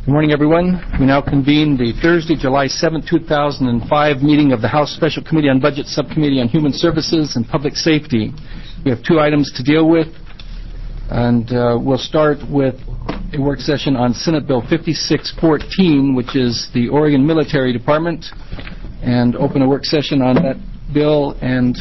Good morning, everyone. We now convene the Thursday, July 7, 2005 meeting of the House Special Committee on Budget, Subcommittee on Human Services and Public Safety. We have two items to deal with, and we'll start with a work session on Senate Bill 5614, which is the Oregon Military Department, and open a work session on that bill and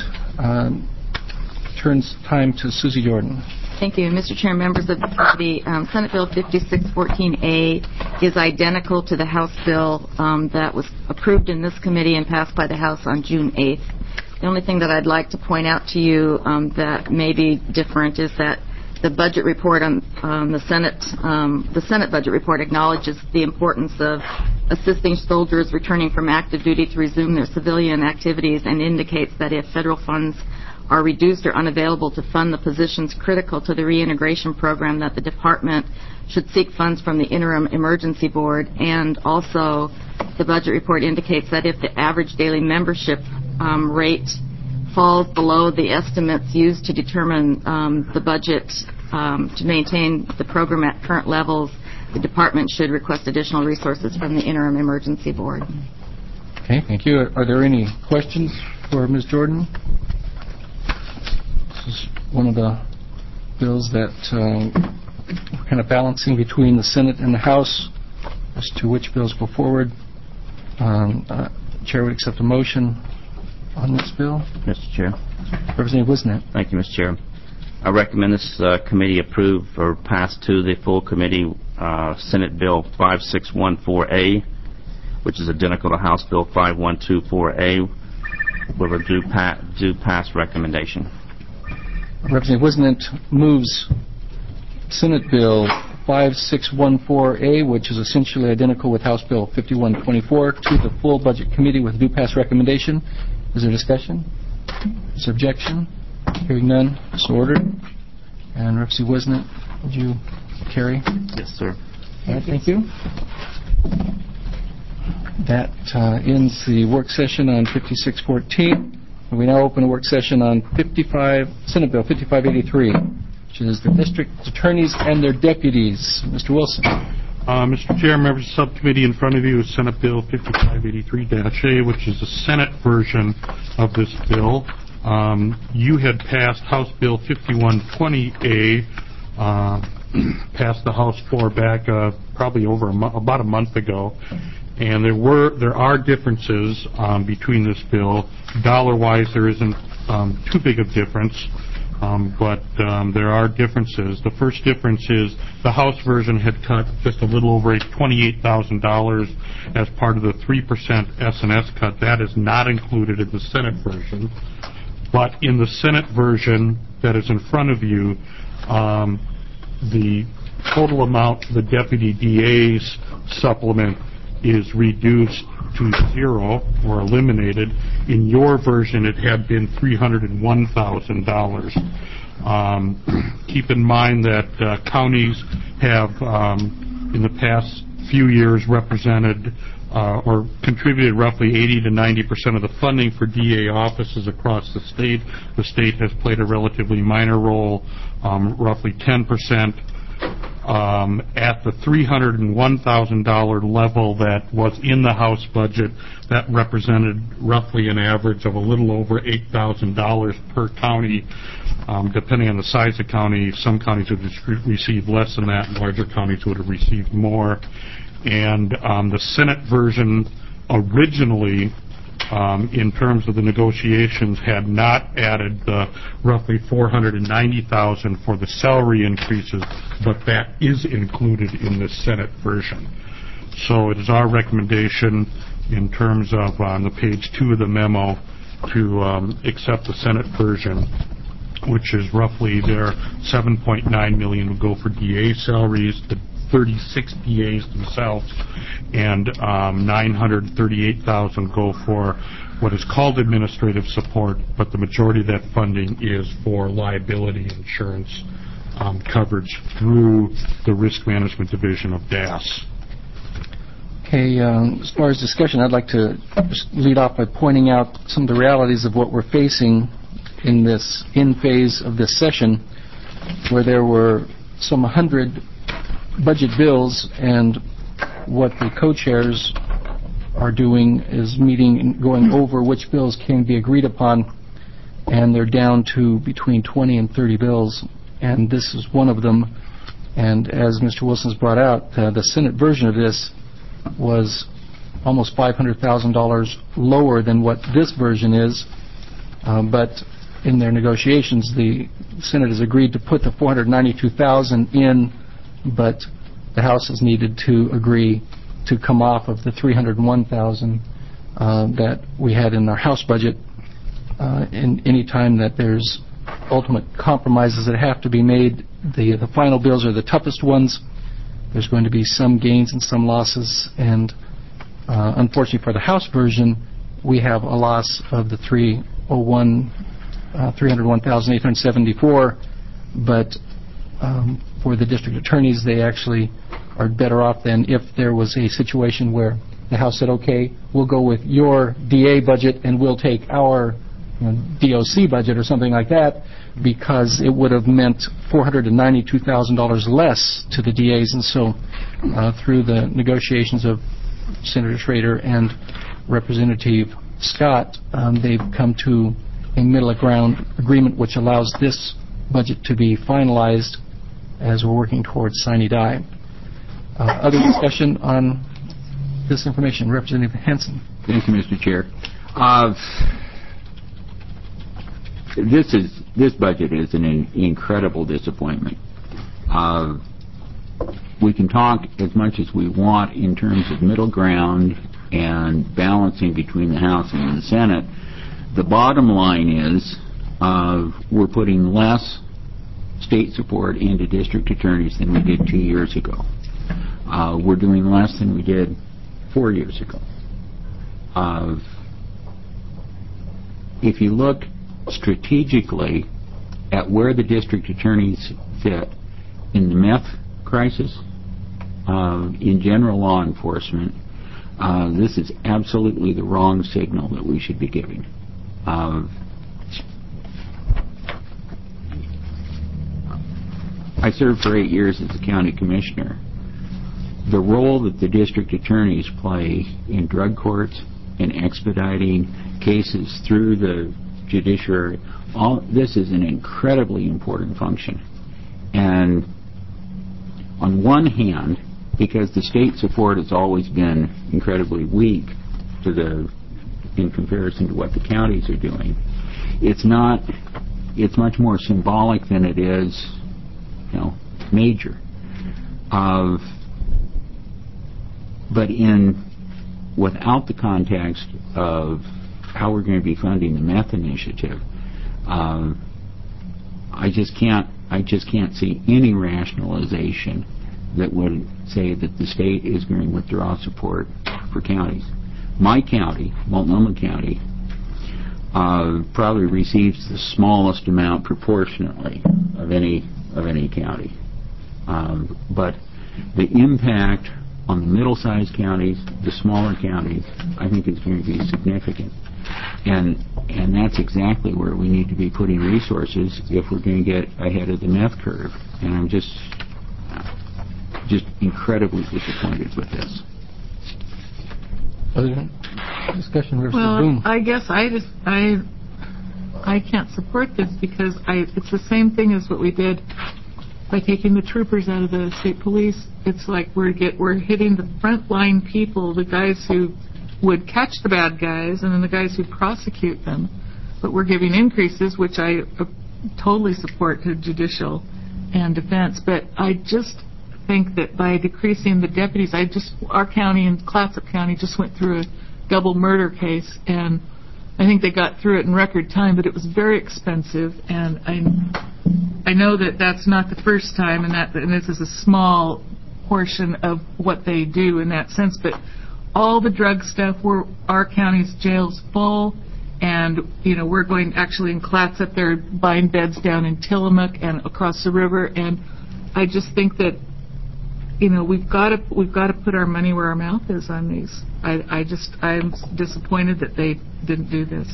turns time to Susie Jordan. Thank you, Mr. Chair, members of the committee. Senate Bill 5614A is identical to the House bill that was approved in this committee and passed by the House on June 8th. The only thing that I'd like to point out to you that may be different is that the budget report on the Senate budget report acknowledges the importance of assisting soldiers returning from active duty to resume their civilian activities and indicates that if federal funds are reduced or unavailable to fund the positions critical to the reintegration program, that the department should seek funds from the Interim Emergency Board. And also, the budget report indicates that if the average daily membership rate falls below the estimates used to determine the budget to maintain the program at current levels, the department should request additional resources from the Interim Emergency Board. Okay, thank you. Are there any questions for Ms. Jordan? This is one of the bills that we're kind of balancing between the Senate and the House as to which bills go forward. Chair would accept a motion on this bill. Mr. Chair. Representative Wisnet. Thank you, Mr. Chair. I recommend this committee approve or pass to the full committee Senate Bill 5614A, which is identical to House Bill 5124A, with a due pass recommendation. Representative Wisnet moves Senate Bill 5614A, which is essentially identical with House Bill 5124, to the full Budget Committee with due pass recommendation. Is there discussion? Is there objection? Hearing none, so ordered. And Representative Wisnet, would you carry? Yes, sir. All right, thank you. That ends the work session on 5614. We now open a work session on Senate Bill 5583, which is the district attorneys and their deputies. Mr. Wilson. Mr. Chair, members of the subcommittee, in front of you is Senate Bill 5583-A, which is the Senate version of this bill. You had passed House Bill 5120A, passed the House floor back probably over about a month ago. And there are differences between this bill. Dollar-wise, there isn't too big of difference, but there are differences. The first difference is the House version had cut just a little over $28,000 as part of the 3% S&S cut. That is not included in the Senate version. But in the Senate version that is in front of you, the total amount for the Deputy DA's supplement is reduced to zero or eliminated. In your version, it had been $301,000. Keep in mind that counties have, in the past few years, represented or contributed roughly 80 to 90% of the funding for DA offices across the state. The state has played a relatively minor role, roughly 10%. At the $301,000 level that was in the House budget, that represented roughly an average of a little over $8,000 per county. Depending on the size of the county, some counties would receive less than that, and larger counties would have received more. And the Senate version originally, in terms of the negotiations, had not added the roughly $490,000 for the salary increases, but that is included in the Senate version. So it is our recommendation, in terms of on the page 2 of the memo, to accept the Senate version, which is roughly their $7.9 million will go for DA salaries, the 36 DAs themselves, and $938,000 go for what is called administrative support, but the majority of that funding is for liability insurance coverage through the Risk Management Division of DAS. Okay, as far as discussion, I'd like to just lead off by pointing out some of the realities of what we're facing in this phase of this session, where there were some 100 budget bills, and what the co-chairs are doing is meeting and going over which bills can be agreed upon, and they're down to between 20 and 30 bills, and this is one of them. And as Mr. Wilson's brought out, the Senate version of this was almost $500,000 lower than what this version is, but in their negotiations, the Senate has agreed to put the $492,000 in, but the House has needed to agree to come off of the $301,000 that we had in our House budget. In any time that there's ultimate compromises that have to be made, the final bills are the toughest ones. There's going to be some gains and some losses, and unfortunately for the House version, we have a loss of the $301,874, but for the district attorneys, they actually are better off than if there was a situation where the House said, okay, we'll go with your DA budget and we'll take our DOC budget or something like that, because it would have meant $492,000 less to the DAs. And so through the negotiations of Senator Schrader and Representative Scott, they've come to a middle ground agreement which allows this budget to be finalized as we're working towards sine die. Other discussion on this information? Representative Hansen. Thank you, Mr. Chair. This budget is an incredible disappointment. We can talk as much as we want in terms of middle ground and balancing between the House and the Senate. The bottom line is we're putting less state support into district attorneys than we did 2 years ago. We're doing less than we did 4 years ago. If you look strategically at where the district attorneys fit in the meth crisis, in general law enforcement, this is absolutely the wrong signal that we should be giving. I served for 8 years as a county commissioner. The role that the district attorneys play in drug courts and expediting cases through the judiciary, this is an incredibly important function. And on one hand, because the state support has always been incredibly weak in comparison to what the counties are doing, it's much more symbolic than it is, major. But without the context of how we're going to be funding the meth initiative, I just can't see any rationalization that would say that the state is going to withdraw support for counties. My county, Multnomah County, probably receives the smallest amount proportionately of any county. But the impact on the middle-sized counties, the smaller counties, I think is going to be significant. And that's exactly where we need to be putting resources if we're going to get ahead of the meth curve. And I'm just incredibly disappointed with this. Other discussion, Representative Well, Boone. I guess I can't support this because it's the same thing as what we did by taking the troopers out of the state police. It's like we're hitting the frontline people, the guys who would catch the bad guys, and then the guys who prosecute them. But we're giving increases, which I totally support to judicial and defense. But I just think that by decreasing the deputies, our county and Clatsop County just went through a double murder case, and I think they got through it in record time, but it was very expensive, and I know that that's not the first time, and this is a small portion of what they do in that sense, but all the drug stuff, our county's jail's full, and we're going actually in Clatsop, they're buying beds down in Tillamook and across the river, and I just think that we've got to put our money where our mouth is on these. I'm disappointed that they didn't do this.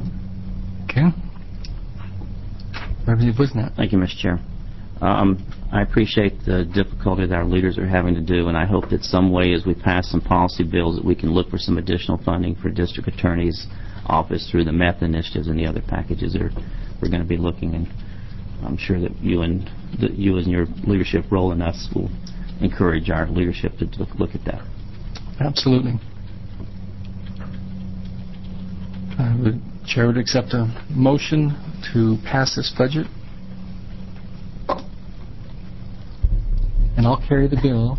Okay. Representative Busnett. Thank you, Mr. Chair. I appreciate the difficulty that our leaders are having to do, and I hope that some way as we pass some policy bills that we can look for some additional funding for district attorney's office through the METH initiatives and the other packages that we're going to be looking, and I'm sure that you and your leadership role in us will encourage our leadership to look at that. Absolutely. The Chair would accept a motion to pass this budget. And I'll carry the bill.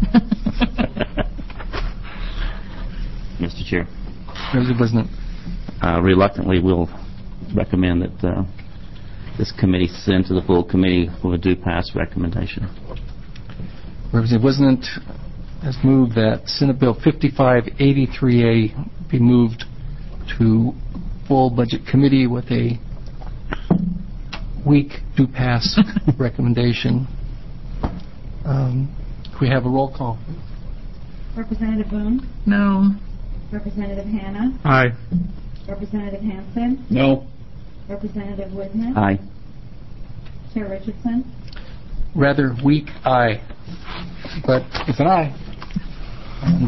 Mr. Chair. Representative Wisnant. Reluctantly, we'll recommend that this committee send to the full committee with a due pass recommendation. Representative Wisnant has moved that Senate Bill 5583A be moved to full budget committee with a weak due pass recommendation. We have a roll call. Representative Boone? No. Representative Hanna? Aye. Representative Hansen? No. Representative Wisnant? Aye. Chair Richardson? Rather weak aye, but it's an aye. And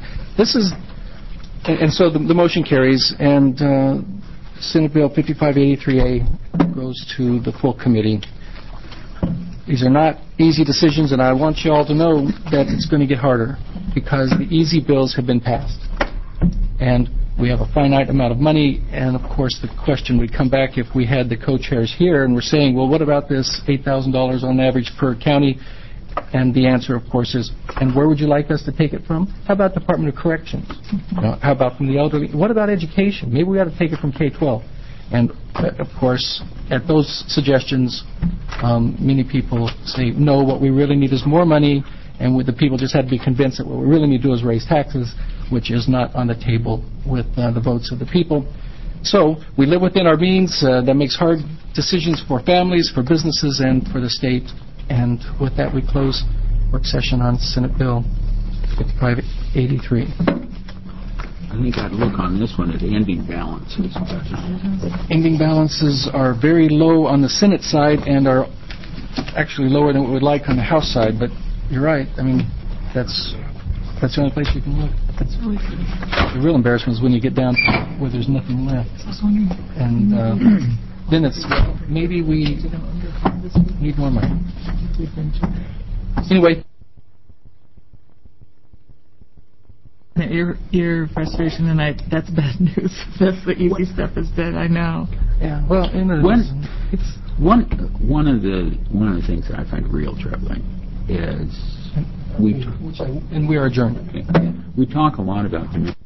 so the motion carries, and Senate Bill 5583A goes to the full committee. These are not easy decisions, and I want you all to know that it's going to get harder because the easy bills have been passed. And we have a finite amount of money, and of course the question would come back if we had the co-chairs here and we're saying, well, what about this $8,000 on average per county? And the answer, of course, is, and where would you like us to take it from? How about Department of Corrections? How about from the elderly? What about education? Maybe we ought to take it from K-12. And, of course, at those suggestions, many people say, no, what we really need is more money, and the people just had to be convinced that what we really need to do is raise taxes, which is not on the table with the votes of the people. So we live within our means. That makes hard decisions for families, for businesses, and for the state. And with that, we close work session on Senate Bill 5583. I think I'd look on this one at ending balances. Ending balances are very low on the Senate side and are actually lower than what we'd like on the House side. But you're right. I mean, that's the only place you can look. That's really good. The real embarrassment is when you get down to where there's nothing left. And then it's, maybe we need more money. Anyway. Your frustration tonight, that's bad news. That's the easy stuff is dead, I know. Yeah, well, one of the things that I find real troubling is and we are adjourned. we talk a lot about the